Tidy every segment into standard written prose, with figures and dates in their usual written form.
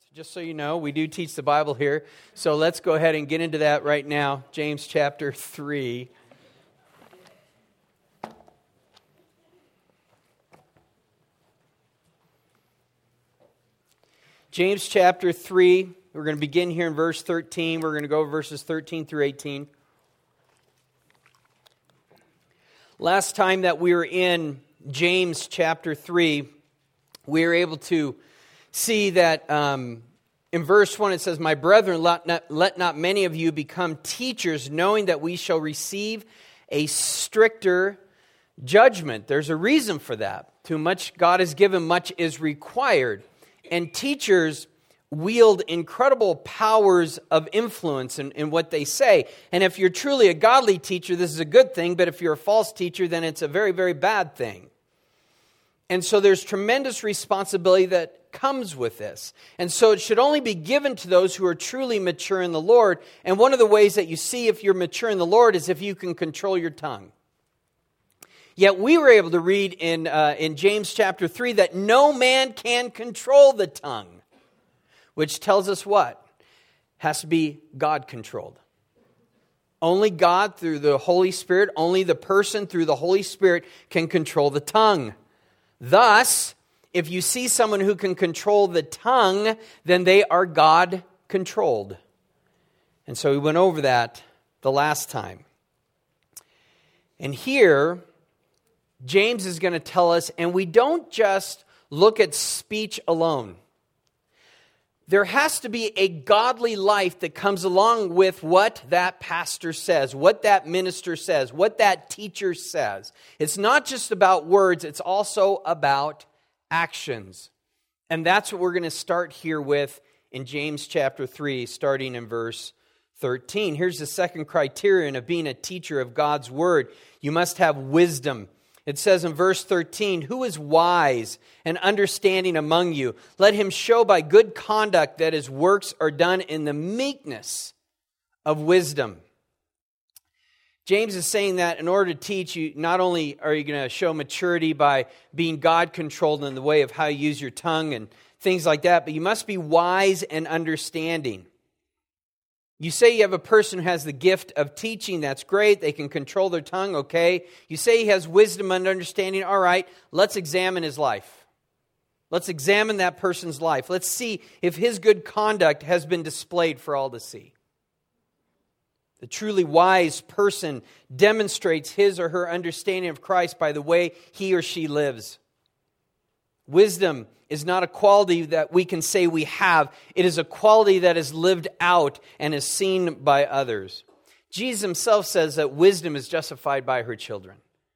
Just so you know, we do teach the Bible here. So let's go ahead and get into that right now. James chapter 3. James chapter 3. We're going to begin here in verse 13. We're going to go verses 13 through 18. Last time that we were in James chapter 3, we were able to see that in verse 1 it says, "My brethren, let not many of you become teachers, knowing that we shall receive a stricter judgment." There's a reason for that. To much God is given, much is required. And teachers wield incredible powers of influence in what they say. And if you're truly a godly teacher, this is a good thing. But if you're a false teacher, then it's a very, very bad thing. And so there's tremendous responsibility that comes with this. And so it should only be given to those who are truly mature in the Lord. And one of the ways that you see if you're mature in the Lord is if you can control your tongue. Yet we were able to read in James chapter 3 that no man can control the tongue, which tells us what? Has to be God-controlled. Only God through the Holy Spirit, only the person through the Holy Spirit can control the tongue. Thus, if you see someone who can control the tongue, then they are God-controlled. And so we went over that the last time. And here, James is going to tell us, and we don't just look at speech alone. There has to be a godly life that comes along with what that pastor says, what that minister says, what that teacher says. It's not just about words, it's also about actions. And that's what we're going to start here with in James chapter 3, starting in verse 13. Here's the second criterion of being a teacher of God's word. You must have wisdom. It says in verse 13, "Who is wise and understanding among you? Let him show by good conduct that his works are done in the meekness of wisdom." James is saying that in order to teach you, not only are you going to show maturity by being God-controlled in the way of how you use your tongue and things like that, but you must be wise and understanding. You say you have a person who has the gift of teaching, that's great. They can control their tongue, okay. You say he has wisdom and understanding, all right. Let's examine his life. Let's examine that person's life. Let's see if his good conduct has been displayed for all to see. The truly wise person demonstrates his or her understanding of Christ by the way he or she lives. Wisdom is not a quality that we can say we have. It is a quality that is lived out and is seen by others. Jesus himself says that wisdom is justified by her children.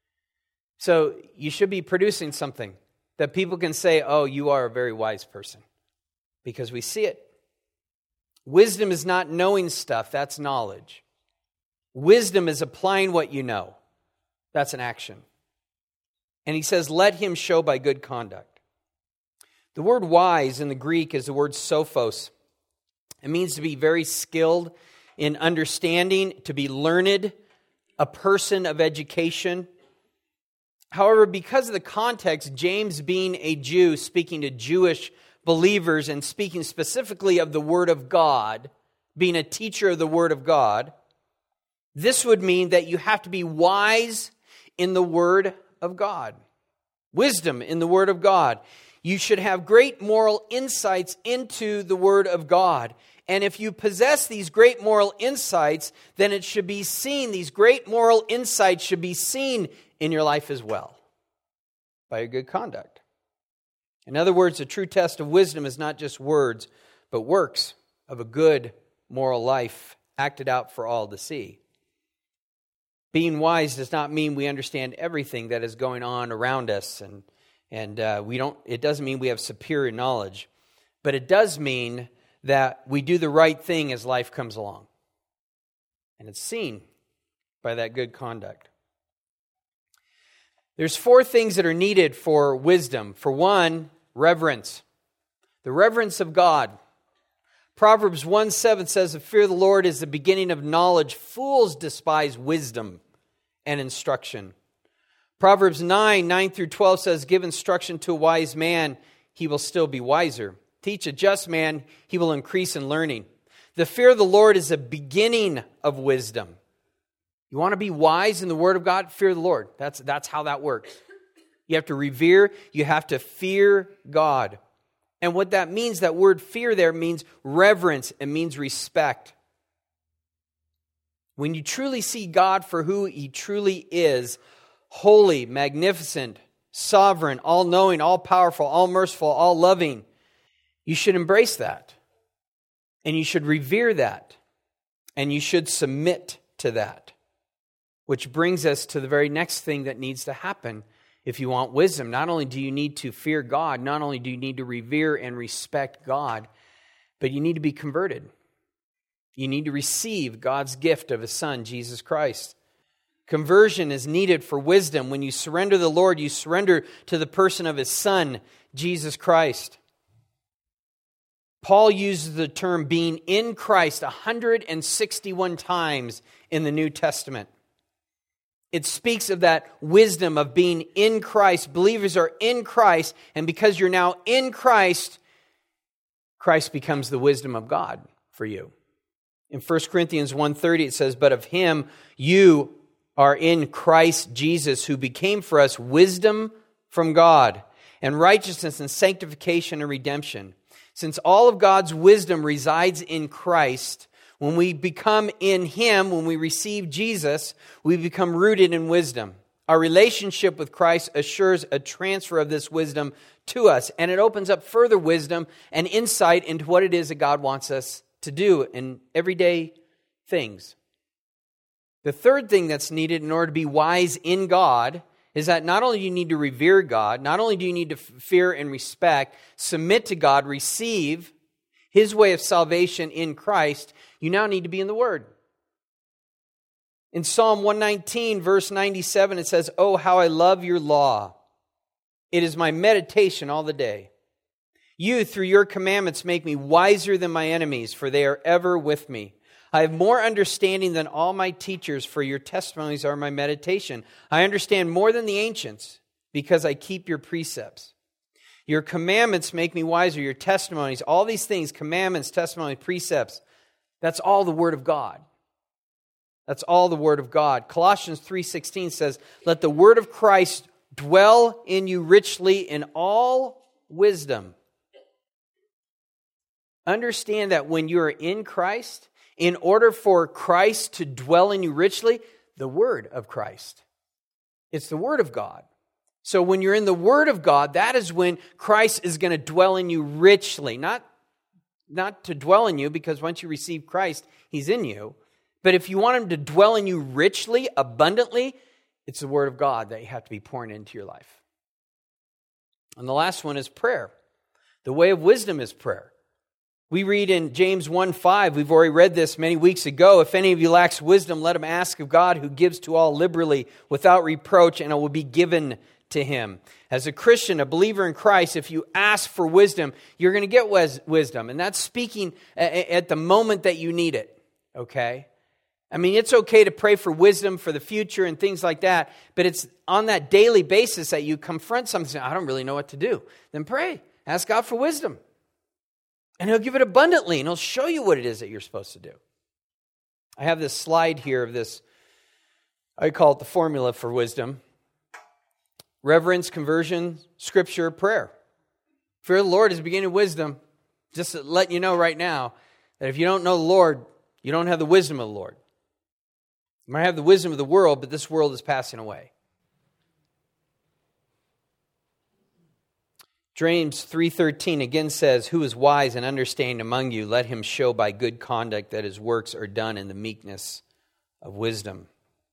So you should be producing something that people can say, "Oh, you are a very wise person," because we see it. Wisdom is not knowing stuff, that's knowledge. Wisdom is applying what you know. That's an action. And he says, "Let him show by good conduct." The word wise in the Greek is the word sophos. It means to be very skilled in understanding, to be learned, a person of education. However, because of the context, James being a Jew, speaking to Jewish believers and speaking specifically of the Word of God, being a teacher of the Word of God, this would mean that you have to be wise in the Word of God. Wisdom in the Word of God. You should have great moral insights into the Word of God. And if you possess these great moral insights, then it should be seen, these great moral insights should be seen in your life as well, by your good conduct. In other words, a true test of wisdom is not just words, but works of a good moral life acted out for all to see. Being wise does not mean we understand everything that is going on around us, and it doesn't mean we have superior knowledge, but it does mean that we do the right thing as life comes along. And it's seen by that good conduct. There's 4 things that are needed for wisdom. For one, reverence. The reverence of God. Proverbs 1:7 says, "The fear of the Lord is the beginning of knowledge. Fools despise wisdom and instruction." Proverbs 9 through 12 says, "Give instruction to a wise man, he will still be wiser." Teach a just man, he will increase in learning. The fear of the Lord is a beginning of wisdom. You want to be wise in the Word of God? Fear the Lord. That's how that works. You have to revere, you have to fear God. And what that means, that word fear there means reverence, it means respect. When you truly see God for who He truly is, holy, magnificent, sovereign, all-knowing, all-powerful, all-merciful, all-loving, you should embrace that. And you should revere that. And you should submit to that. Which brings us to the very next thing that needs to happen if you want wisdom. Not only do you need to fear God, not only do you need to revere and respect God, but you need to be converted. You need to receive God's gift of His Son, Jesus Christ. Conversion is needed for wisdom. When you surrender to the Lord, you surrender to the person of His Son, Jesus Christ. Paul uses the term being in Christ 161 times in the New Testament. It speaks of that wisdom of being in Christ. Believers are in Christ, and because you're now in Christ, Christ becomes the wisdom of God for you. In 1 Corinthians 1:30 it says, "But of Him you are in Christ Jesus, who became for us wisdom from God, and righteousness and sanctification and redemption." Since all of God's wisdom resides in Christ, when we become in Him, when we receive Jesus, we become rooted in wisdom. Our relationship with Christ assures a transfer of this wisdom to us, and it opens up further wisdom and insight into what it is that God wants us to do in everyday things. The third thing that's needed in order to be wise in God is that not only do you need to revere God, not only do you need to fear and respect, submit to God, receive His way of salvation in Christ, you now need to be in the Word. In Psalm 119, verse 97, it says, "Oh, how I love your law. It is my meditation all the day. You, through your commandments, make me wiser than my enemies, for they are ever with me. I have more understanding than all my teachers, for your testimonies are my meditation. I understand more than the ancients, because I keep your precepts. Your commandments make me wiser, your testimonies, all these things, commandments, testimonies, precepts, that's all the Word of God. That's all the Word of God. Colossians 3:16 says, "Let the Word of Christ dwell in you richly in all wisdom." Understand that when you are in Christ, in order for Christ to dwell in you richly, the Word of Christ. It's the Word of God. So when you're in the Word of God, that is when Christ is going to dwell in you richly. Not to dwell in you, because once you receive Christ, He's in you. But if you want Him to dwell in you richly, abundantly, it's the Word of God that you have to be pouring into your life. And the last one is prayer. The way of wisdom is prayer. We read in James 1:5, we've already read this many weeks ago, "If any of you lacks wisdom, let him ask of God, who gives to all liberally without reproach, and it will be given to him." As a Christian, a believer in Christ, if you ask for wisdom, you're going to get wisdom. And that's speaking at the moment that you need it, okay? I mean, it's okay to pray for wisdom for the future and things like that, but it's on that daily basis that you confront something, I don't really know what to do. Then pray. Ask God for wisdom. And He'll give it abundantly, and He'll show you what it is that you're supposed to do. I have this slide here of this, I call it the formula for wisdom. Reverence, conversion, Scripture, prayer. Fear of the Lord is the beginning of wisdom. Just to let you know right now that if you don't know the Lord, you don't have the wisdom of the Lord. You might have the wisdom of the world, but this world is passing away. James 3:13 again says, "Who is wise and understanding among you? Let him show by good conduct that his works are done in the meekness of wisdom."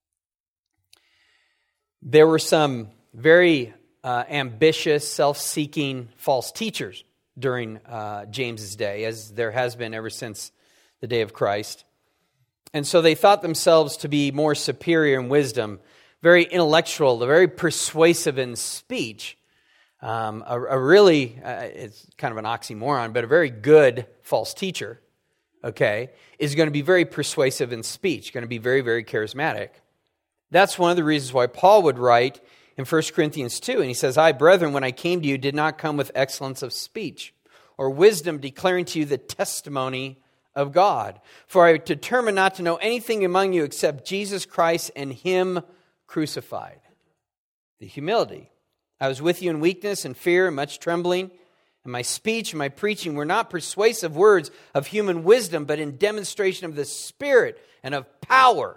There were some very ambitious, self-seeking false teachers during James's day, as there has been ever since the day of Christ. And so they thought themselves to be more superior in wisdom, very intellectual, very persuasive in speech. It's kind of an oxymoron, but a very good false teacher, okay, is going to be very persuasive in speech, going to be very, very charismatic. That's one of the reasons why Paul would write in 1 Corinthians 2, and he says, "I, brethren, when I came to you, did not come with excellence of speech or wisdom, declaring to you the testimony of God. For I determined not to know anything among you except Jesus Christ and Him crucified. The humility. I was with you in weakness and fear and much trembling. And my speech and my preaching were not persuasive words of human wisdom, but in demonstration of the Spirit and of power.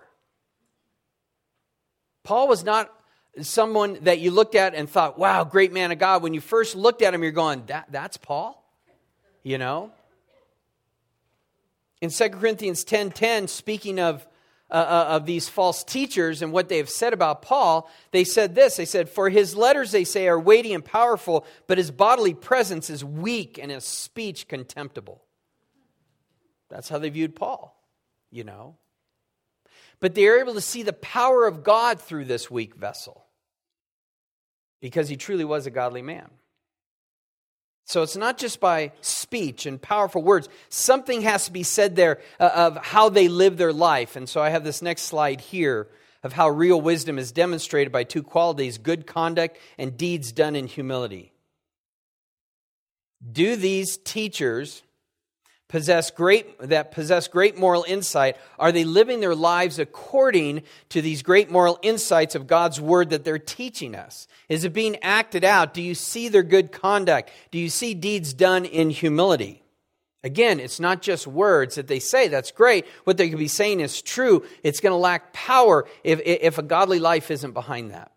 Paul was not someone that you looked at and thought, wow, great man of God. When you first looked at him, you're going, that's Paul? You know? In 2 Corinthians 10:10, speaking of these false teachers and what they have said about Paul, they said this. They said, for his letters, they say, are weighty and powerful, but his bodily presence is weak and his speech contemptible. That's how they viewed Paul, you know. But they are able to see the power of God through this weak vessel because he truly was a godly man. So it's not just by speech and powerful words. Something has to be said there of how they live their life. And so I have this next slide here of how real wisdom is demonstrated by two qualities: good conduct and deeds done in humility. Do these teachers possess great moral insight? Are they living their lives according to these great moral insights of God's Word that they're teaching us? Is it being acted out? Do you see their good conduct? Do you see deeds done in humility? Again, it's not just words that they say. That's great. What they could be saying is true. It's going to lack power if a godly life isn't behind that.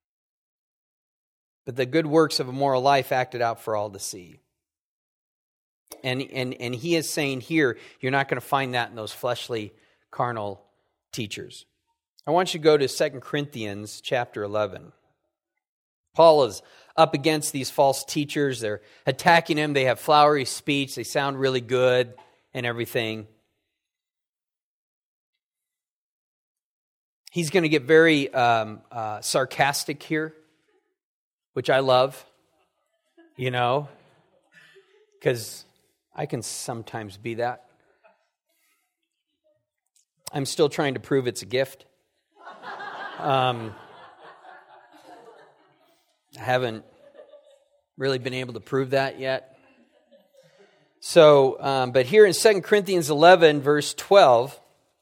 But the good works of a moral life acted out for all to see. And he is saying here, you're not going to find that in those fleshly, carnal teachers. I want you to go to 2 Corinthians chapter 11. Paul is up against these false teachers. They're attacking him. They have flowery speech. They sound really good and everything. He's going to get very sarcastic here, which I love, you know, because I can sometimes be that. I'm still trying to prove it's a gift. I haven't really been able to prove that yet. So, but here in 2 Corinthians 11, verse 12,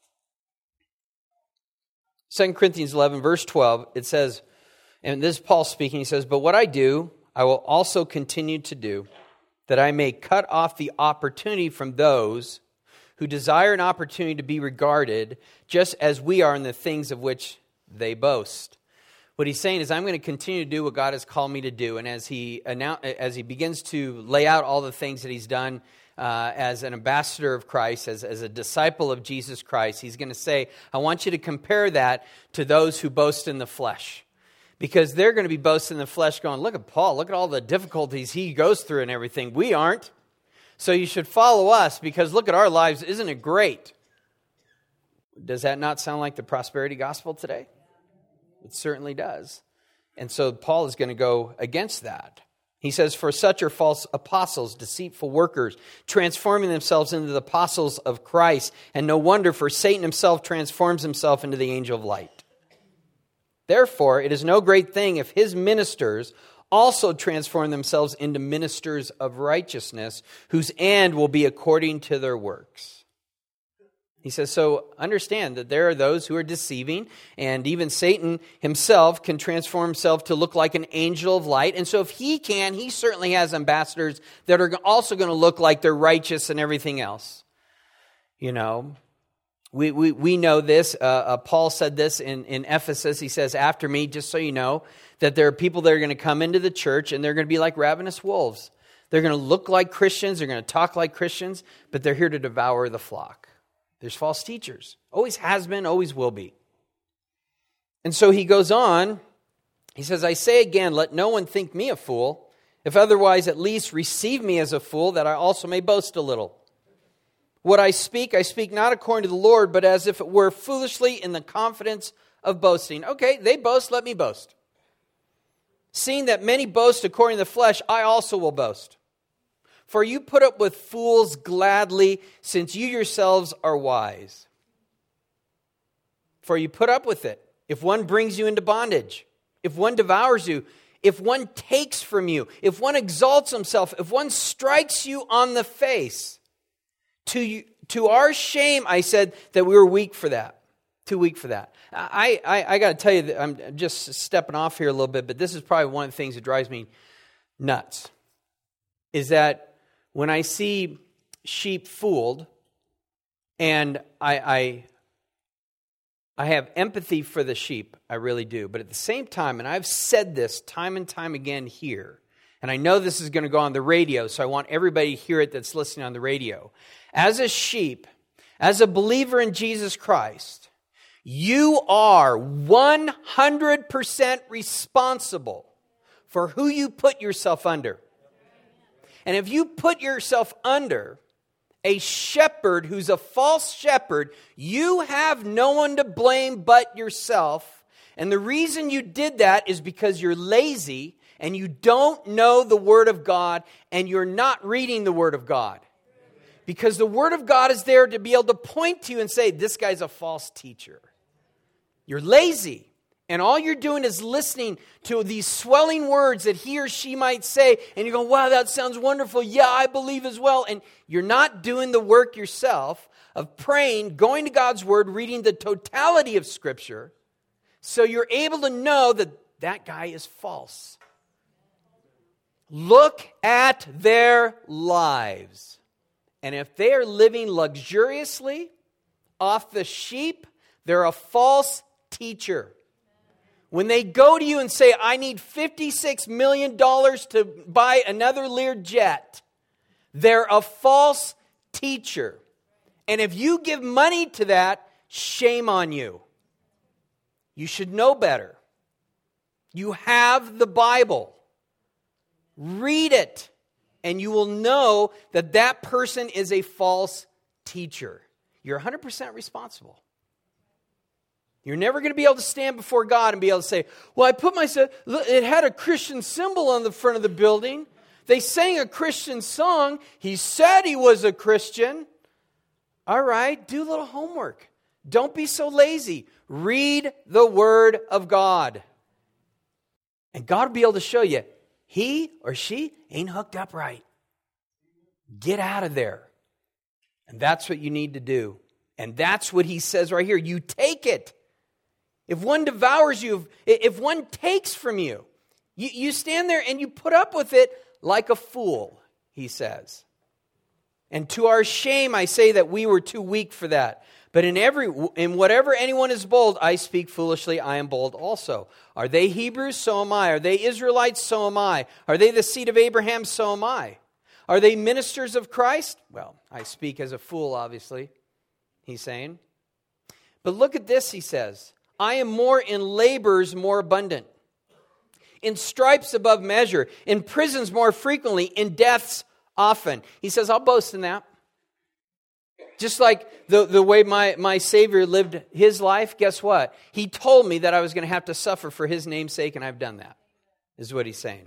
2 Corinthians 11, verse 12, it says, and this is Paul speaking, he says, but what I do, I will also continue to do, that I may cut off the opportunity from those who desire an opportunity to be regarded, just as we are in the things of which they boast. What he's saying is, I'm going to continue to do what God has called me to do. And as he begins to lay out all the things that he's done as an ambassador of Christ, as a disciple of Jesus Christ, he's going to say, I want you to compare that to those who boast in the flesh. Because they're going to be boasting in the flesh going, look at Paul, look at all the difficulties he goes through and everything. We aren't. So you should follow us because look at our lives. Isn't it great? Does that not sound like the prosperity gospel today? It certainly does. And so Paul is going to go against that. He says, for such are false apostles, deceitful workers, transforming themselves into the apostles of Christ. And no wonder, for Satan himself transforms himself into the angel of light. Therefore, it is no great thing if his ministers also transform themselves into ministers of righteousness, whose end will be according to their works. He says, so understand that there are those who are deceiving, and even Satan himself can transform himself to look like an angel of light. And so if he can, he certainly has ambassadors that are also going to look like they're righteous and everything else. You know, we know this. Paul said this in Ephesus. He says, after me, just so you know, that there are people that are going to come into the church and they're going to be like ravenous wolves. They're going to look like Christians. They're going to talk like Christians, but they're here to devour the flock. There's false teachers. Always has been, always will be. And so he goes on. He says, I say again, let no one think me a fool. If otherwise, at least receive me as a fool, that I also may boast a little. What I speak not according to the Lord, but as if it were foolishly in the confidence of boasting. Okay, they boast, let me boast. Seeing that many boast according to the flesh, I also will boast. For you put up with fools gladly, since you yourselves are wise. For you put up with it. If one brings you into bondage, if one devours you, if one takes from you, if one exalts himself, if one strikes you on the face, to our shame, I said that we were weak for that. Too weak for that. I got to tell you that I'm just stepping off here a little bit, but this is probably one of the things that drives me nuts, is that when I see sheep fooled, and I have empathy for the sheep, I really do. But at the same time, and I've said this time and time again here, and I know this is going to go on the radio, so I want everybody to hear it that's listening on the radio. As a sheep, as a believer in Jesus Christ, you are 100% responsible for who you put yourself under. And if you put yourself under a shepherd who's a false shepherd, you have no one to blame but yourself. And the reason you did that is because you're lazy and you don't know the Word of God and you're not reading the Word of God. Because the Word of God is there to be able to point to you and say, this guy's a false teacher. You're lazy. And all you're doing is listening to these swelling words that he or she might say. And you go, wow, that sounds wonderful. Yeah, I believe as well. And you're not doing the work yourself of praying, going to God's Word, reading the totality of Scripture. So you're able to know that that guy is false. Look at their lives. And if they are living luxuriously off the sheep, they're a false teacher. When they go to you and say, I need $56 million to buy another Learjet, they're a false teacher. And if you give money to that, shame on you. You should know better. You have the Bible. Read it, and you will know that that person is a false teacher. You're 100% responsible. You're never going to be able to stand before God and be able to say, well, I put myself, it had a Christian symbol on the front of the building. They sang a Christian song. He said he was a Christian. All right, do a little homework. Don't be so lazy. Read the Word of God. And God will be able to show you, he or she ain't hooked up right. Get out of there. And that's what you need to do. And that's what he says right here. You take it. If one devours you, if one takes from you, you stand there and you put up with it like a fool, he says. And to our shame, I say that we were too weak for that. But in whatever anyone is bold, I speak foolishly, I am bold also. Are they Hebrews? So am I. Are they Israelites? So am I. Are they the seed of Abraham? So am I. Are they ministers of Christ? Well, I speak as a fool, obviously, he's saying. But look at this, he says. I am more in labors more abundant, in stripes above measure, in prisons more frequently, in deaths often. He says, I'll boast in that. Just like the way my Savior lived his life, guess what? He told me that I was going to have to suffer for his name's sake, and I've done that, is what he's saying.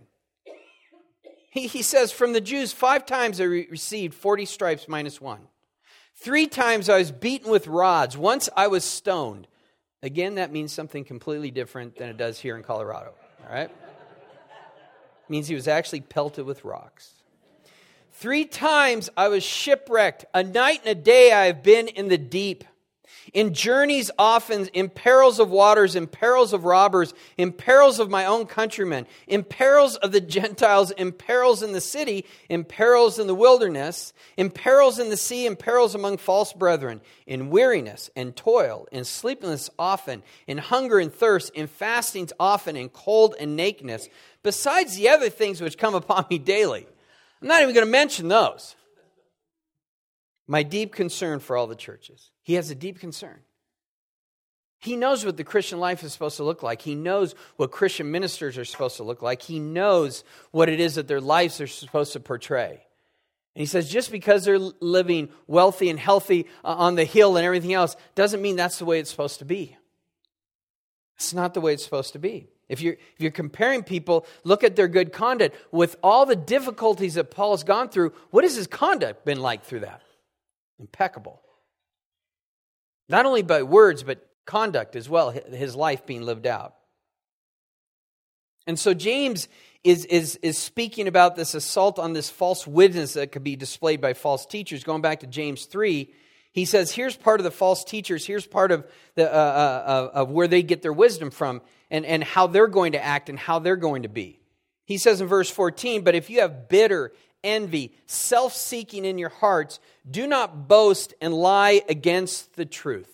He says, from the Jews, 5 times I received 40 stripes minus 1. 3 times I was beaten with rods. Once I was stoned. Again, that means something completely different than it does here in Colorado. All right? It means he was actually pelted with rocks. 3 times I was shipwrecked. A night and a day I have been in the deep. In journeys often, in perils of waters, in perils of robbers, in perils of my own countrymen, in perils of the Gentiles, in perils in the city, in perils in the wilderness, in perils in the sea, in perils among false brethren, in weariness and toil, in sleeplessness often, in hunger and thirst, in fastings often, in cold and nakedness, besides the other things which come upon me daily. I'm not even going to mention those. My deep concern for all the churches. He has a deep concern. He knows what the Christian life is supposed to look like. He knows what Christian ministers are supposed to look like. He knows what it is that their lives are supposed to portray. And he says just because they're living wealthy and healthy on the hill and everything else doesn't mean that's the way it's supposed to be. It's not the way it's supposed to be. If you're comparing people, look at their good conduct. With all the difficulties that Paul's gone through, what has his conduct been like through that? Impeccable. Not only by words, but conduct as well, his life being lived out. And so James is speaking about this assault on this false witness that could be displayed by false teachers. Going back to James 3, he says, here's part of the false teachers, here's part of the of where they get their wisdom from, and how they're going to act and how they're going to be. He says in verse 14, but if you have bitter envy, self-seeking in your hearts, do not boast and lie against the truth.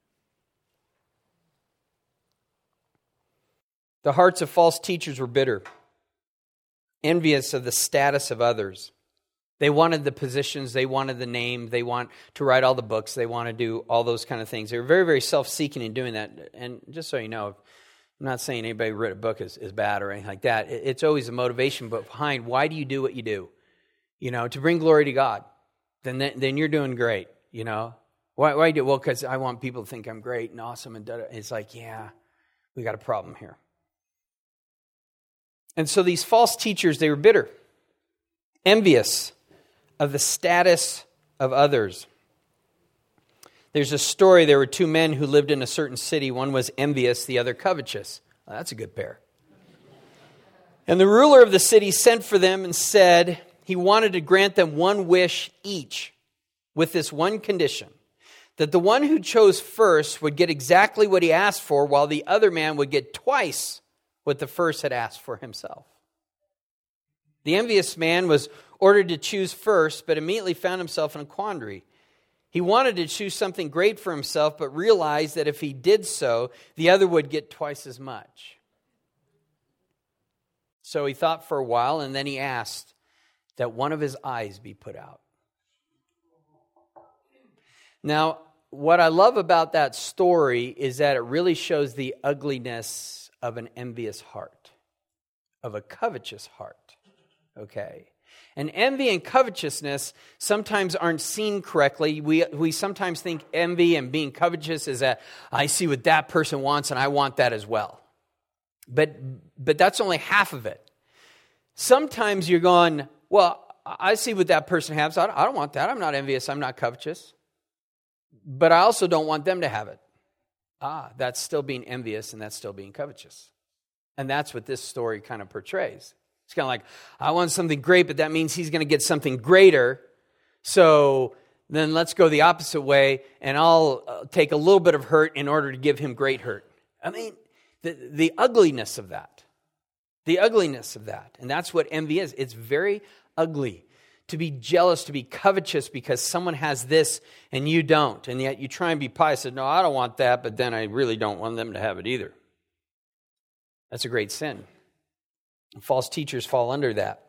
The hearts of false teachers were bitter, envious of the status of others. They wanted the positions, they wanted the name, they want to write all the books, they want to do all those kind of things. They were very, very self-seeking in doing that. And just so you know, I'm not saying anybody who wrote a book is bad or anything like that. It's always a motivation, but behind, why do you do what you do? To bring glory to God. Then you're doing great, Why do? Well, because I want people to think I'm great and awesome. And it's like, yeah, we got a problem here. And so these false teachers, they were bitter, envious of the status of others. There's a story, there were two men who lived in a certain city. One was envious, the other covetous. Well, that's a good pair. And the ruler of the city sent for them and said he wanted to grant them one wish each with this one condition, that the one who chose first would get exactly what he asked for, while the other man would get twice what the first had asked for himself. The envious man was ordered to choose first, but immediately found himself in a quandary. He wanted to choose something great for himself, but realized that if he did so, the other would get twice as much. So he thought for a while, and then he asked that one of his eyes be put out. Now, what I love about that story is that it really shows the ugliness of an envious heart, of a covetous heart, okay? And envy and covetousness sometimes aren't seen correctly. We sometimes think envy and being covetous is that I see what that person wants and I want that as well. But that's only half of it. Sometimes you're going, well, I see what that person has. I don't want that. I'm not envious. I'm not covetous. But I also don't want them to have it. That's still being envious and that's still being covetous. And that's what this story kind of portrays. It's kind of like, I want something great, but that means he's going to get something greater. So then let's go the opposite way, and I'll take a little bit of hurt in order to give him great hurt. I mean, the ugliness of that. The ugliness of that. And that's what envy is. It's very ugly. To be jealous, to be covetous because someone has this and you don't. And yet you try and be pious. No, I don't want that, but then I really don't want them to have it either. That's a great sin. False teachers fall under that.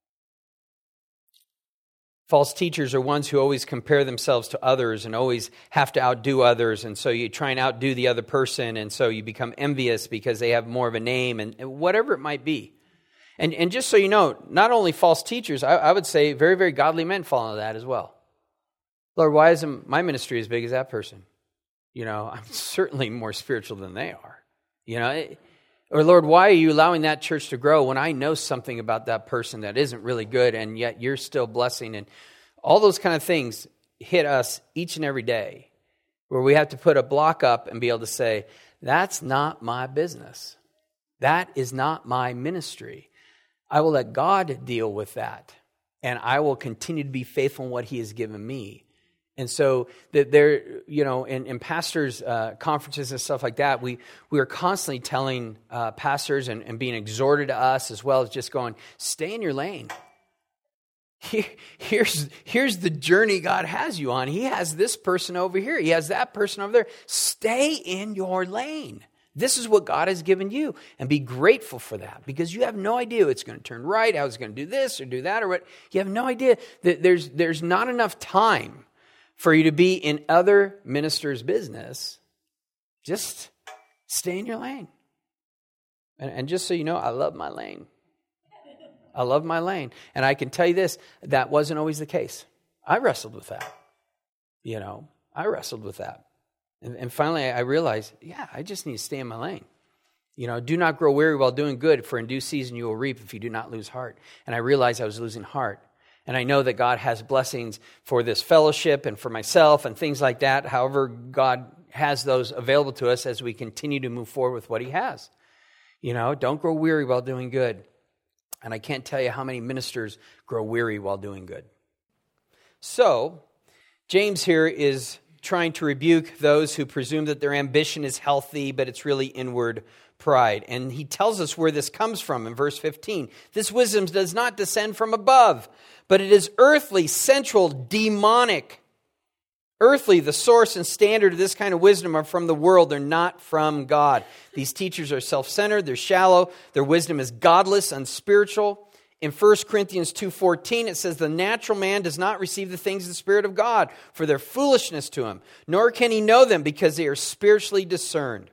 False teachers are ones who always compare themselves to others and always have to outdo others. And so you try and outdo the other person. And so you become envious because they have more of a name and whatever it might be. And just so you know, not only false teachers, I would say very, very godly men fall into that as well. Lord, why isn't my ministry as big as that person? I'm certainly more spiritual than they are. Or Lord, why are you allowing that church to grow when I know something about that person that isn't really good and yet you're still blessing? And all those kind of things hit us each and every day where we have to put a block up and be able to say, that's not my business. That is not my ministry. I will let God deal with that, and I will continue to be faithful in what He has given me. And so that there, in pastors' conferences and stuff like that, we are constantly telling pastors and being exhorted to us as well as just going, stay in your lane. Here's the journey God has you on. He has this person over here. He has that person over there. Stay in your lane. This is what God has given you, and be grateful for that, because you have no idea it's going to turn right, how it's going to do this or do that or what. You have no idea that there's not enough time for you to be in other ministers' business. Just stay in your lane. And just so you know, I love my lane. I love my lane. And I can tell you this, that wasn't always the case. I wrestled with that. I wrestled with that. And finally, I realized, I just need to stay in my lane. Do not grow weary while doing good, for in due season you will reap if you do not lose heart. And I realized I was losing heart. And I know that God has blessings for this fellowship and for myself and things like that. However, God has those available to us as we continue to move forward with what He has. Don't grow weary while doing good. And I can't tell you how many ministers grow weary while doing good. So, James here is trying to rebuke those who presume that their ambition is healthy, but it's really inward pride. And he tells us where this comes from in verse 15. This wisdom does not descend from above, but it is earthly, sensual, demonic. Earthly, the source and standard of this kind of wisdom are from the world. They're not from God. These teachers are self-centered. They're shallow. Their wisdom is godless, unspiritual. In 1 Corinthians 2:14, it says, the natural man does not receive the things of the Spirit of God, for their foolishness to him, nor can he know them because they are spiritually discerned.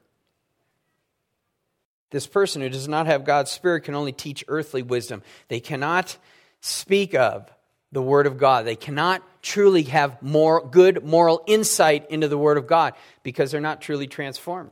This person who does not have God's Spirit can only teach earthly wisdom. They cannot speak of the Word of God. They cannot truly have good moral insight into the Word of God because they're not truly transformed.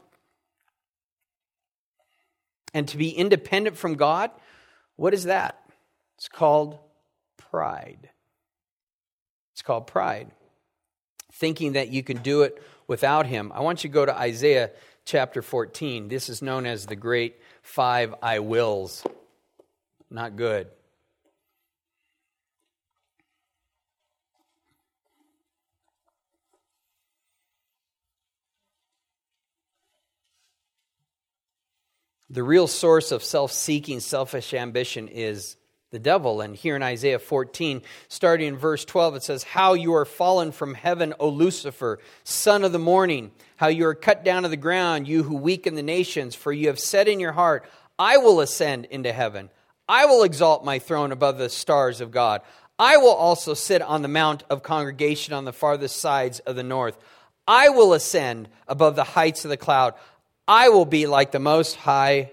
And to be independent from God, what is that? It's called pride. It's called pride. Thinking that you can do it without Him. I want you to go to Isaiah chapter 14. This is known as the great 5 I wills. Not good. The real source of self-seeking, selfish ambition is the devil. And here in Isaiah 14, starting in verse 12, it says, how you are fallen from heaven, O Lucifer, son of the morning, how you are cut down to the ground, you who weaken the nations, for you have said in your heart, I will ascend into heaven. I will exalt my throne above the stars of God. I will also sit on the mount of congregation on the farthest sides of the north. I will ascend above the heights of the cloud. I will be like the Most High,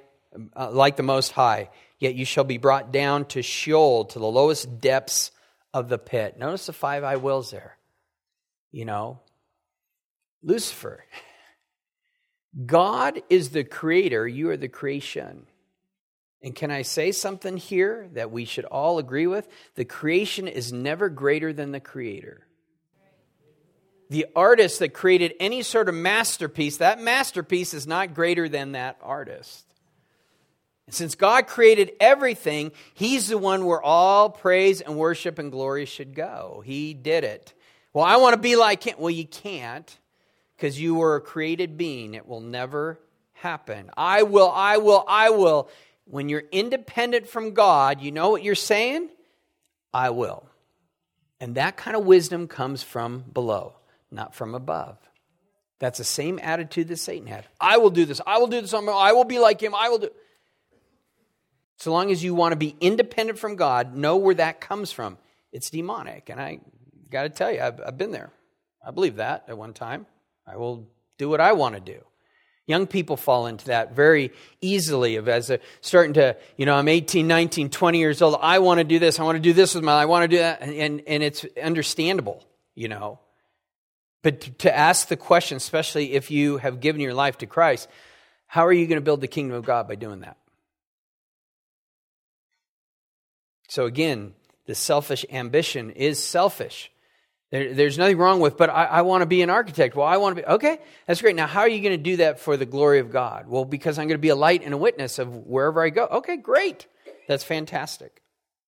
yet you shall be brought down to Sheol, to the lowest depths of the pit. Notice the 5 I wills there. Lucifer. God is the creator, you are the creation. And can I say something here that we should all agree with? The creation is never greater than the creator. The artist that created any sort of masterpiece, that masterpiece is not greater than that artist. And since God created everything, He's the one where all praise and worship and glory should go. He did it. Well, I want to be like Him. Well, you can't, because you were a created being. It will never happen. I will. When you're independent from God, you know what you're saying? I will. And that kind of wisdom comes from below, not from above. That's the same attitude that Satan had. I will do this. I will do this. I will be like him. I will do. So long as you want to be independent from God, know where that comes from. It's demonic. And I got to tell you, I've been there. I believe that at one time. I will do what I want to do. Young people fall into that very easily as they're starting to, I'm 18, 19, 20 years old. I want to do this. I want to do this with I want to do that. And it's understandable, But to ask the question, especially if you have given your life to Christ, how are you going to build the kingdom of God by doing that? So again, the selfish ambition is selfish. There's nothing wrong with, but I want to be an architect. Well, I want to be, okay, that's great. Now, how are you going to do that for the glory of God? Well, because I'm going to be a light and a witness of wherever I go. Okay, great. That's fantastic,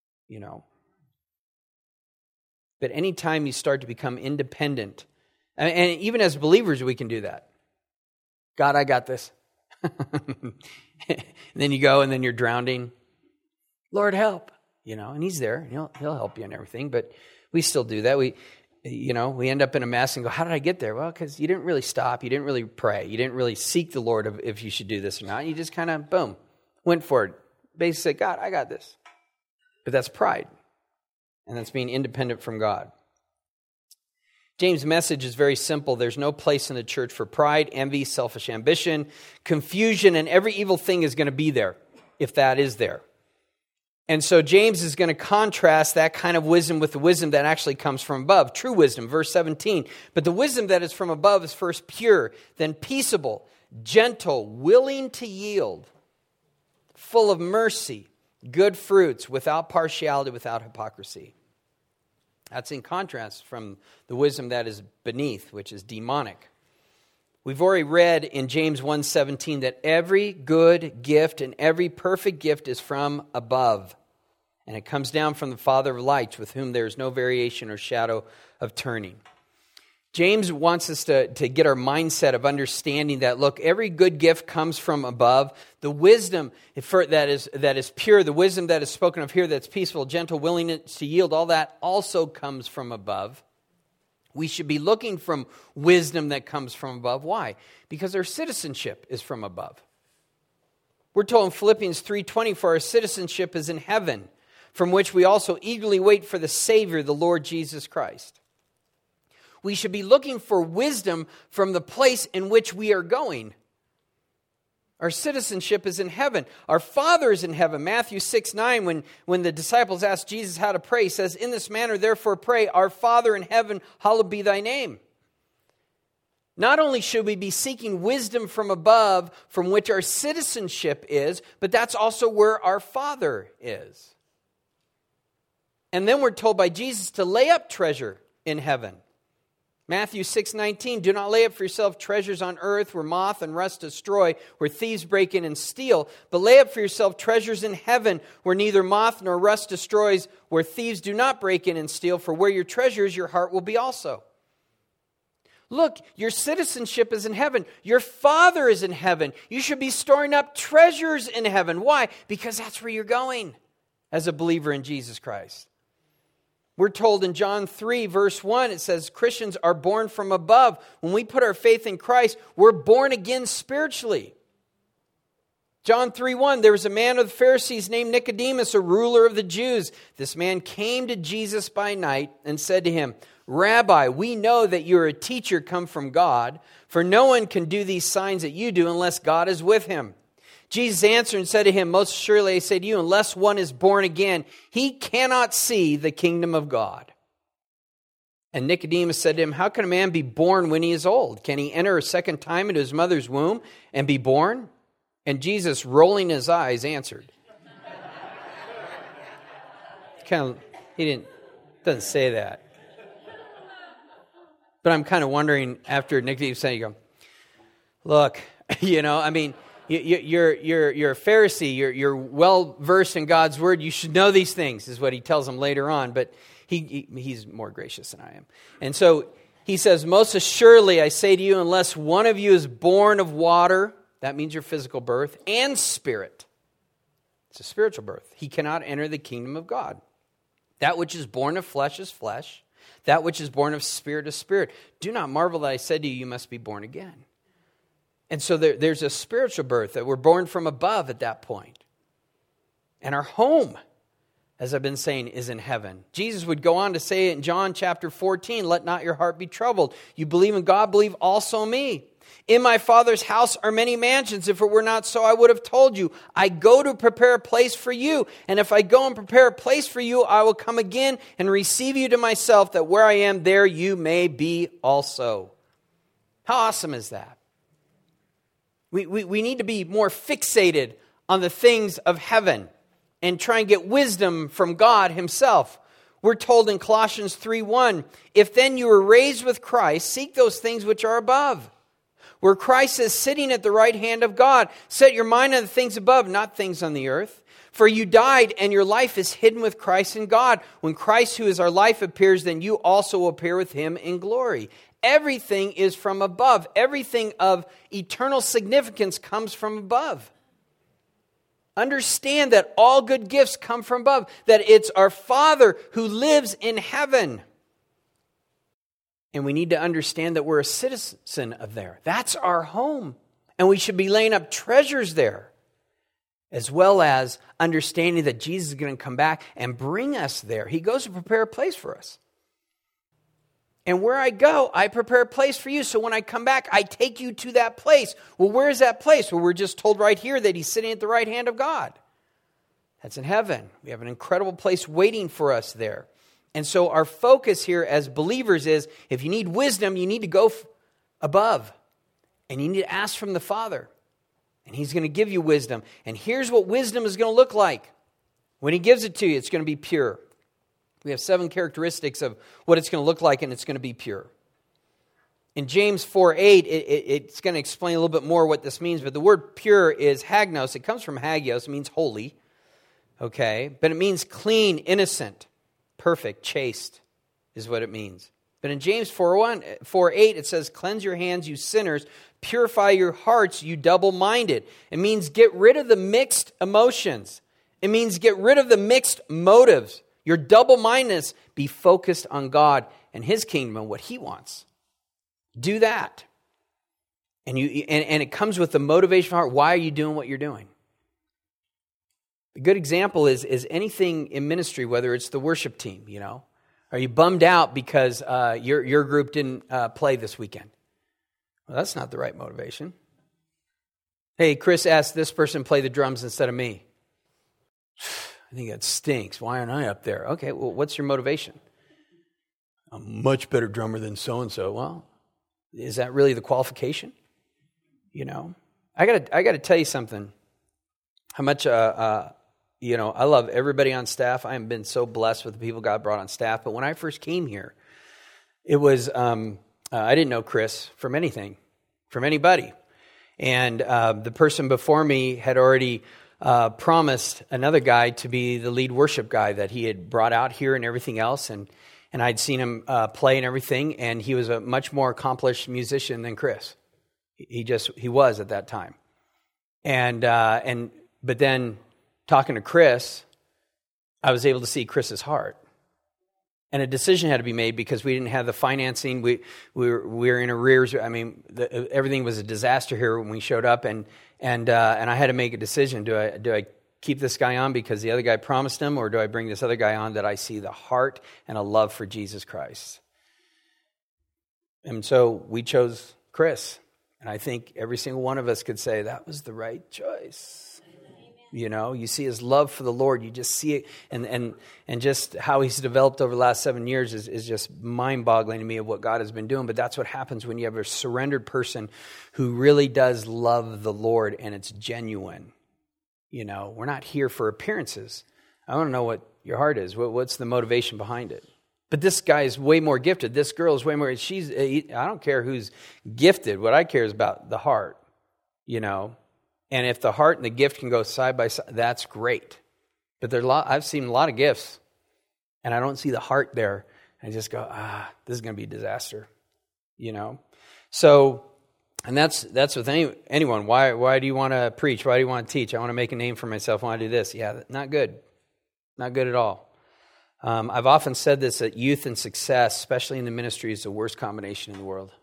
But anytime you start to become independent, and even as believers, we can do that. God, I got this. And then you go and then you're drowning. Lord, help. And He's there. He'll help you and everything. But we still do that. We end up in a mess and go, how did I get there? Well, because you didn't really stop. You didn't really pray. You didn't really seek the Lord if you should do this or not. You just kind of, boom, went for it. Basically said, God, I got this. But that's pride. And that's being independent from God. James' message is very simple. There's no place in the church for pride, envy, selfish ambition, confusion, and every evil thing is going to be there if that is there. And so James is going to contrast that kind of wisdom with the wisdom that actually comes from above. True wisdom, verse 17. But the wisdom that is from above is first pure, then peaceable, gentle, willing to yield, full of mercy, good fruits, without partiality, without hypocrisy. That's in contrast from the wisdom that is beneath, which is demonic. We've already read in James 1:17 that every good gift and every perfect gift is from above. And it comes down from the Father of lights, with whom there is no variation or shadow of turning. James wants us to get our mindset of understanding that, look, every good gift comes from above. The wisdom that is pure, the wisdom that is spoken of here that's peaceful, gentle, willingness to yield, all that also comes from above. We should be looking from wisdom that comes from above. Why? Because our citizenship is from above. We're told in Philippians 3:20, for our citizenship is in heaven, from which we also eagerly wait for the Savior, the Lord Jesus Christ. We should be looking for wisdom from the place in which we are going. Our citizenship is in heaven. Our Father is in heaven. Matthew 6:9, when the disciples asked Jesus how to pray, he says, in this manner, therefore pray, our Father in heaven, hallowed be thy name. Not only should we be seeking wisdom from above, from which our citizenship is, but that's also where our Father is. And then we're told by Jesus to lay up treasure in heaven. Matthew 6:19, do not lay up for yourself treasures on earth where moth and rust destroy, where thieves break in and steal, but lay up for yourself treasures in heaven where neither moth nor rust destroys, where thieves do not break in and steal, for where your treasure is, your heart will be also. Look, your citizenship is in heaven. Your Father is in heaven. You should be storing up treasures in heaven. Why? Because that's where you're going as a believer in Jesus Christ. We're told in John 3, verse 1, it says Christians are born from above. When we put our faith in Christ, we're born again spiritually. John 3:1, there was a man of the Pharisees named Nicodemus, a ruler of the Jews. This man came to Jesus by night and said to him, Rabbi, we know that you are a teacher come from God, for no one can do these signs that you do unless God is with him. Jesus answered and said to him, most surely I say to you, unless one is born again, he cannot see the kingdom of God. And Nicodemus said to him, how can a man be born when he is old? Can he enter a second time into his mother's womb and be born? And Jesus, rolling his eyes, answered. Doesn't say that. But I'm kind of wondering, after Nicodemus said, you go, look, you're a Pharisee. You're well versed in God's word. You should know these things, is what he tells them later on. But he's more gracious than I am. And so he says, most assuredly I say to you, unless one of you is born of water, that means your physical birth, and spirit. It's a spiritual birth. He cannot enter the kingdom of God. That which is born of flesh is flesh. That which is born of spirit is spirit. Do not marvel that I said to you, you must be born again. And so there's a spiritual birth that we're born from above at that point. And our home, as I've been saying, is in heaven. Jesus would go on to say in John chapter 14, let not your heart be troubled. You believe in God, believe also me. In my Father's house are many mansions. If it were not so, I would have told you. I go to prepare a place for you. And if I go and prepare a place for you, I will come again and receive you to myself, that where I am, there you may be also. How awesome is that? We need to be more fixated on the things of heaven and try and get wisdom from God himself. We're told in Colossians 3:1, if then you were raised with Christ, seek those things which are above, where Christ is sitting at the right hand of God. Set your mind on the things above, not things on the earth. For you died, and your life is hidden with Christ in God. When Christ, who is our life, appears, then you also will appear with him in glory. Everything is from above. Everything of eternal significance comes from above. Understand that all good gifts come from above, that it's our Father who lives in heaven. And we need to understand that we're a citizen of there. That's our home. And we should be laying up treasures there, as well as understanding that Jesus is going to come back and bring us there. He goes to prepare a place for us. And where I go, I prepare a place for you. So when I come back, I take you to that place. Well, where is that place? Well, we're just told right here that he's sitting at the right hand of God. That's in heaven. We have an incredible place waiting for us there. And so our focus here as believers is, if you need wisdom, you need to go above. And you need to ask from the Father. And he's going to give you wisdom. And here's what wisdom is going to look like. When he gives it to you, it's going to be pure. We have 7 characteristics of what it's going to look like, and it's going to be pure. in James 4:8, it's going to explain a little bit more what this means, but the word pure is hagnos. It comes from hagios, it means holy, okay? But it means clean, innocent, perfect, chaste is what it means. But in James 4:8, it says, cleanse your hands, you sinners, purify your hearts, you double-minded. It means get rid of the mixed emotions. It means get rid of the mixed motives. Your double-mindedness, be focused on God and His kingdom and what He wants. Do that. And it comes with the motivation of heart. Why are you doing what you're doing? A good example is anything in ministry, whether it's the worship team, you know. Are you bummed out because your group didn't play this weekend? Well, that's not the right motivation. Hey, Chris asked this person to play the drums instead of me. I think that stinks. Why aren't I up there? Okay, well, what's your motivation? I'm a much better drummer than so-and-so. Well, is that really the qualification? You know, I gotta tell you something. How much, I love everybody on staff. I have been so blessed with the people God brought on staff. But when I first came here, it was, I didn't know Chris from anything, from anybody. And the person before me had already promised another guy to be the lead worship guy that he had brought out here and everything else. And I'd seen him play and everything. And he was a much more accomplished musician than Chris. He was at that time. But then talking to Chris, I was able to see Chris's heart. And a decision had to be made because we didn't have the financing. We were in arrears. I mean, everything was a disaster here when we showed up, and I had to make a decision. Do I keep this guy on because the other guy promised him, or do I bring this other guy on that I see the heart and a love for Jesus Christ? And so we chose Chris, and I think every single one of us could say that was the right choice. You know, you see his love for the Lord. You just see it, and just how he's developed over the last 7 years is just mind-boggling to me of what God has been doing. But that's what happens when you have a surrendered person who really does love the Lord, and it's genuine. You know, we're not here for appearances. I want to know what your heart is. What's the motivation behind it? But this guy is way more gifted. This girl is way more. I don't care who's gifted. What I care is about the heart. You know. And if the heart and the gift can go side by side, that's great. But I've seen a lot of gifts, and I don't see the heart there. I just go, this is going to be a disaster, you know. So, and that's with anyone. Why do you want to preach? Why do you want to teach? I want to make a name for myself. I want to do this. Yeah, not good. Not good at all. I've often said this, that youth and success, especially in the ministry, is the worst combination in the world.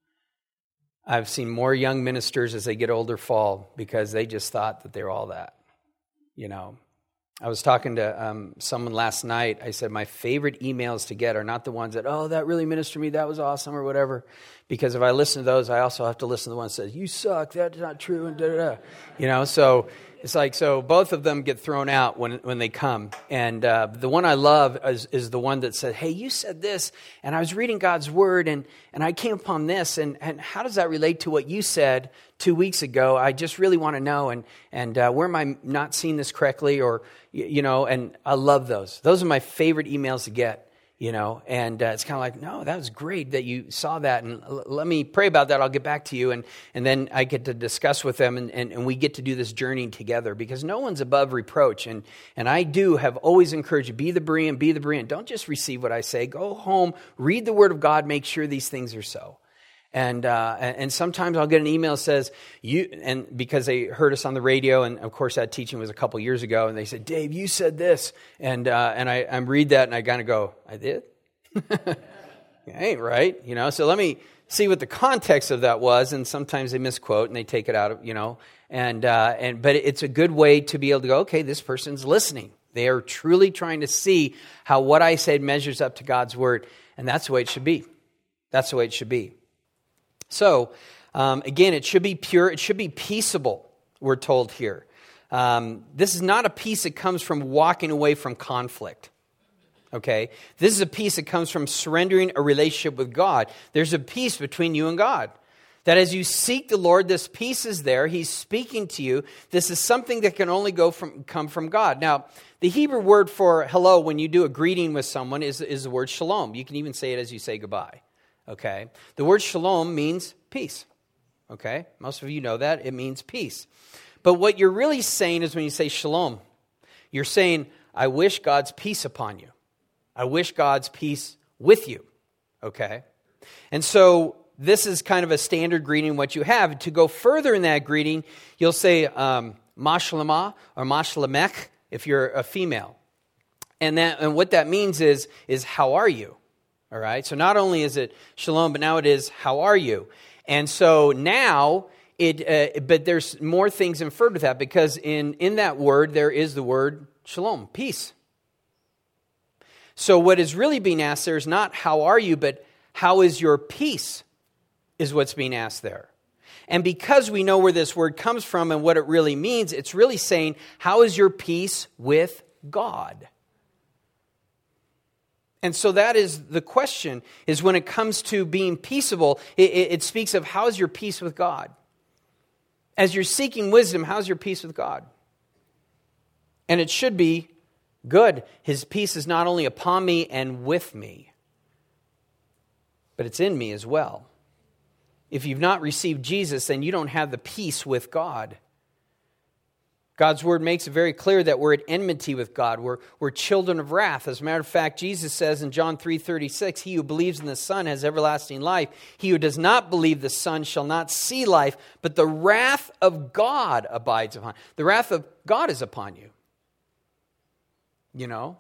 I've seen more young ministers as they get older fall because they just thought that they were all that, you know. I was talking to someone last night. I said my favorite emails to get are not the ones that, that really ministered to me, that was awesome or whatever. Because if I listen to those, I also have to listen to the ones that says, you suck, that's not true, and da-da-da. You know, so it's like, so both of them get thrown out when they come. And the one I love is the one that said, hey, you said this, and I was reading God's word, and I came upon this, and how does that relate to what you said 2 weeks ago? I just really want to know, and where am I not seeing this correctly, or, you know, and I love those. Those are my favorite emails to get. You know, and it's kind of like, no, that was great that you saw that, and let me pray about that. I'll get back to you, and then I get to discuss with them, and we get to do this journey together because no one's above reproach, and I have always encouraged you, be the Berean. Don't just receive what I say. Go home, read the Word of God, make sure these things are so. And sometimes I'll get an email that says, because they heard us on the radio, and of course that teaching was a couple years ago, and they said, Dave, you said this, and I read that, and I kind of go, I did? Ain't right, you know, so let me see what the context of that was, and sometimes they misquote, and they take it out of, you know, but it's a good way to be able to go, okay, this person's listening. They are truly trying to see how what I said measures up to God's Word, and that's the way it should be. That's the way it should be. So, again, it should be pure. It should be peaceable, we're told here. This is not a peace that comes from walking away from conflict. Okay? This is a peace that comes from surrendering a relationship with God. There's a peace between you and God. That as you seek the Lord, this peace is there. He's speaking to you. This is something that can only come from God. Now, the Hebrew word for hello, when you do a greeting with someone, is the word shalom. You can even say it as you say goodbye. okay? The word shalom means peace, okay? Most of you know that. It means peace. But what you're really saying is when you say shalom, you're saying, I wish God's peace upon you. I wish God's peace with you, okay? And so this is kind of a standard greeting what you have. To go further in that greeting, you'll say ma shalama or ma shalamech if you're a female. And what that means is how are you? All right? So not only is it shalom, but now it is how are you? And so now but there's more things inferred with that, because in that word there is the word shalom, peace. So what is really being asked there is not how are you, but how is your peace is what's being asked there. And because we know where this word comes from and what it really means, it's really saying, how is your peace with God? And so that is the question, is when it comes to being peaceable, it speaks of how is your peace with God? As you're seeking wisdom, how's your peace with God? And it should be good. His peace is not only upon me and with me, but it's in me as well. If you've not received Jesus, then you don't have the peace with God. God's word makes it very clear that we're at enmity with God. We're children of wrath. As a matter of fact, Jesus says in John 3:36, he who believes in the Son has everlasting life. He who does not believe the Son shall not see life, but the wrath of God abides upon him. The wrath of God is upon you. You know?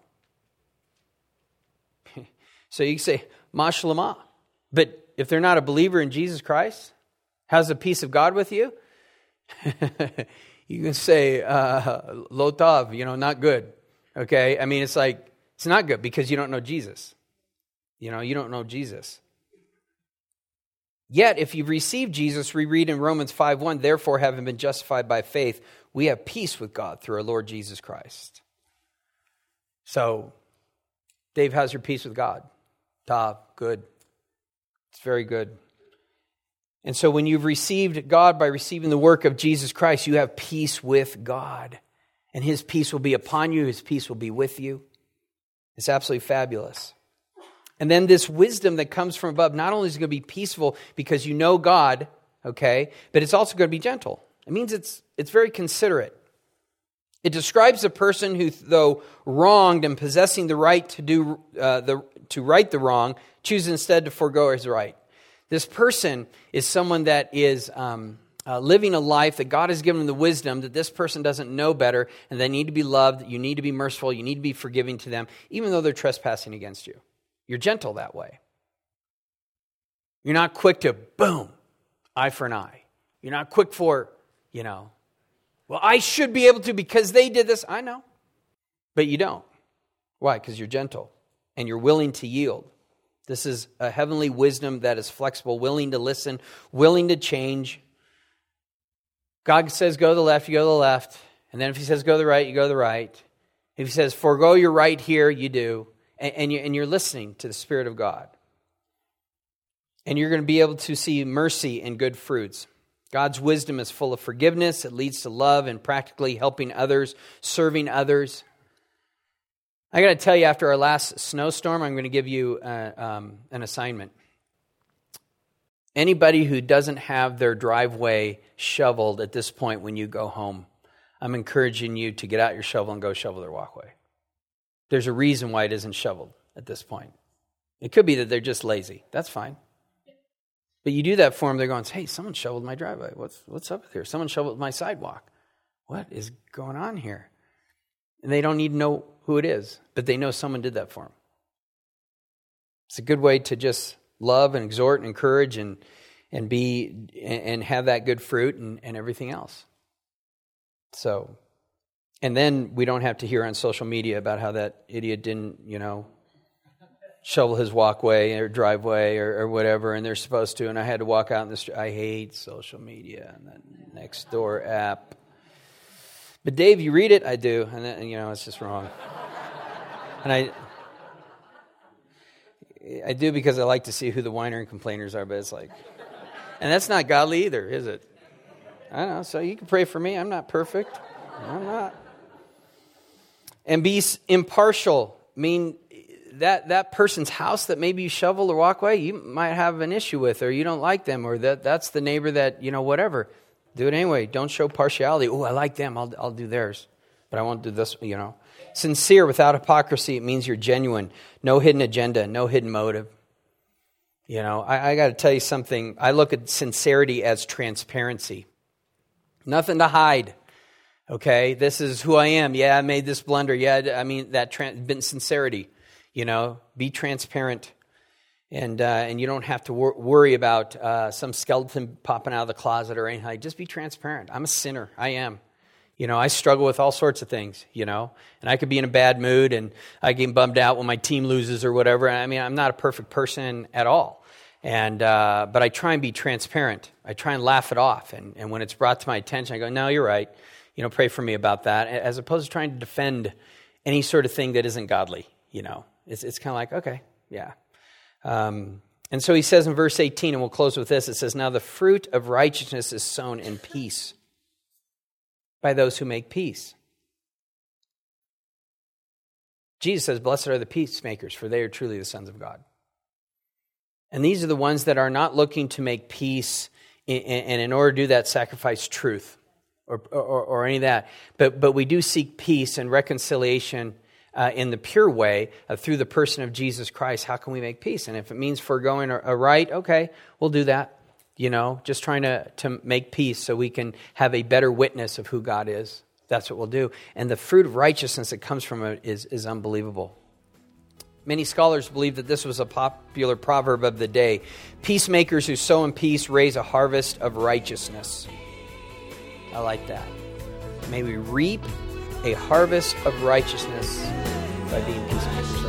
So you can say, ma shalama. But if they're not a believer in Jesus Christ, how's the peace of God with you? You can say, lo tov, not good. Okay? I mean, it's like, it's not good because you don't know Jesus. You don't know Jesus. Yet, if you've received Jesus, we read in Romans 5:1, therefore, having been justified by faith, we have peace with God through our Lord Jesus Christ. So, Dave, how's your peace with God? Tov, good. It's very good. And so when you've received God by receiving the work of Jesus Christ, you have peace with God. And His peace will be upon you. His peace will be with you. It's absolutely fabulous. And then this wisdom that comes from above, not only is it going to be peaceful because you know God, okay, but it's also going to be gentle. It means it's very considerate. It describes a person who, though wronged and possessing the right to right the wrong, chooses instead to forego his right. This person is someone that is living a life that God has given them the wisdom that this person doesn't know better, and they need to be loved, you need to be merciful, you need to be forgiving to them, even though they're trespassing against you. You're gentle that way. You're not quick to, boom, eye for an eye. You're not quick for, well, I should be able to because they did this. I know. But you don't. Why? Because you're gentle and you're willing to yield. This is a heavenly wisdom that is flexible, willing to listen, willing to change. God says go to the left, you go to the left. And then if He says go to the right, you go to the right. If He says forego your right here, you do. And you're listening to the Spirit of God. And you're going to be able to see mercy and good fruits. God's wisdom is full of forgiveness. It leads to love and practically helping others, serving others. I got to tell you, after our last snowstorm, I'm going to give you an assignment. Anybody who doesn't have their driveway shoveled at this point when you go home, I'm encouraging you to get out your shovel and go shovel their walkway. There's a reason why it isn't shoveled at this point. It could be that they're just lazy. That's fine. But you do that for them, they're going, hey, someone shoveled my driveway. What's up here? Someone shoveled my sidewalk. What is going on here? And they don't need to know who it is, but they know someone did that for them. It's a good way to just love and exhort and encourage and have that good fruit and everything else. So, and then we don't have to hear on social media about how that idiot didn't, shovel his walkway or driveway or whatever, and they're supposed to, and I had to walk out in the street. I hate social media and that Nextdoor app. But Dave, you read it? I do. And then, it's just wrong. And I do because I like to see who the whiner and complainers are, but it's like, and that's not godly either, is it? I don't know. So you can pray for me. I'm not perfect. I'm not. And be impartial. that person's house that maybe you shovel or walk away, you might have an issue with, or you don't like them, or that's the neighbor that, whatever. Do it anyway. Don't show partiality. Oh, I like them. I'll do theirs, but I won't do this, Sincere without hypocrisy, it means you're genuine. No hidden agenda, no hidden motive. I got to tell you something. I look at sincerity as transparency. Nothing to hide. Okay, this is who I am. Yeah, I made this blunder. Yeah, I mean, sincerity. Be transparent. And you don't have to worry about some skeleton popping out of the closet or anything. Just be transparent. I'm a sinner. I am. I struggle with all sorts of things, and I could be in a bad mood and I get bummed out when my team loses or whatever. I mean, I'm not a perfect person at all. But I try and be transparent. I try and laugh it off. And when it's brought to my attention, I go, no, you're right. Pray for me about that, as opposed to trying to defend any sort of thing that isn't godly. It's kind of like, okay, yeah. And so he says in verse 18, and we'll close with this, it says, now the fruit of righteousness is sown in peace by those who make peace. Jesus says, blessed are the peacemakers, for they are truly the sons of God. And these are the ones that are not looking to make peace, and in order to do that, sacrifice truth. Or any of that. But we do seek peace and reconciliation in the pure way through the person of Jesus Christ. How can we make peace? And if it means foregoing a right, okay, we'll do that. Just trying to make peace so we can have a better witness of who God is. That's what we'll do. And the fruit of righteousness that comes from it is unbelievable. Many scholars believe that this was a popular proverb of the day. Peacemakers who sow in peace raise a harvest of righteousness. I like that. May we reap a harvest of righteousness by being peacemakers.